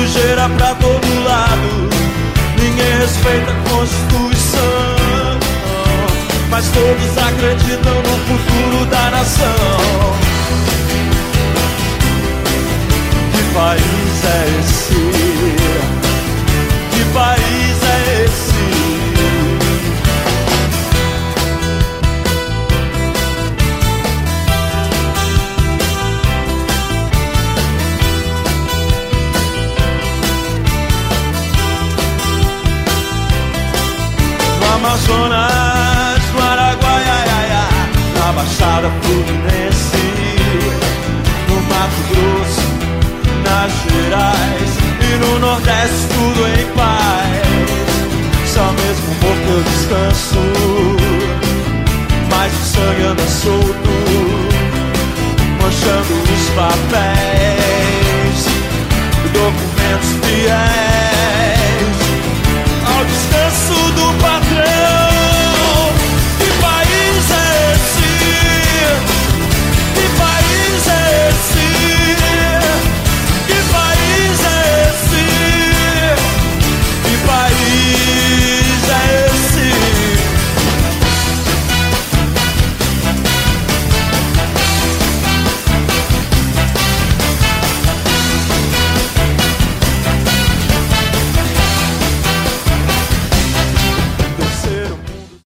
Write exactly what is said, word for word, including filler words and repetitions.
sujeira pra todo lado. Ninguém respeita a Constituição, mas todos acreditam no futuro da nação. Que país é esse? Que país é esse? No Amazonas, no Araguaiaiá, na Baixada Fluminense, no Mato Grosso, Minas Gerais e no Nordeste, tudo em paz. Só mesmo morto eu descanso, mas o sangue anda solto, manchando os papéis.